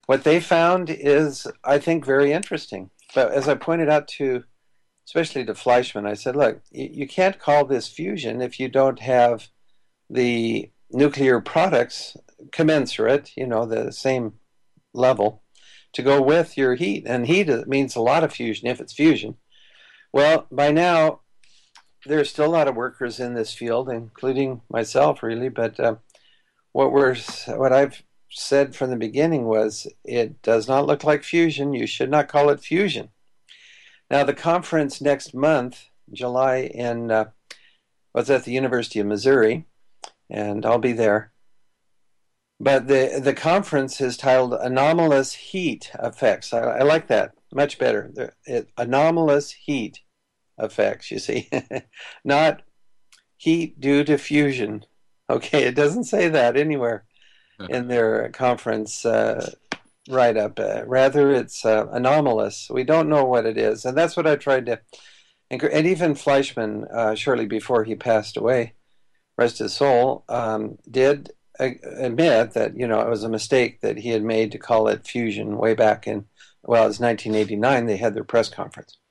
What they found is, I think, very interesting. But as I pointed out to, especially to Fleischmann, I said, look, you can't call this fusion if you don't have the nuclear products commensurate, the same level to go with your heat. And heat means a lot of fusion if it's fusion. Well, by now, there's still a lot of workers in this field, including myself, really. But what I've said from the beginning was it does not look like fusion. You should not call it fusion. Now, the conference next month, July, in was at the University of Missouri, and I'll be there. But the conference is titled Anomalous Heat Effects. I like that much better. Anomalous heat effects, you see, not heat due to fusion. Okay, it doesn't say that anywhere in their conference write up. Rather, it's anomalous. We don't know what it is. And that's what I tried to. And even Fleischmann, shortly before he passed away, rest his soul, did admit that, it was a mistake that he had made to call it fusion way back in, well, it was 1989. They had their press conference.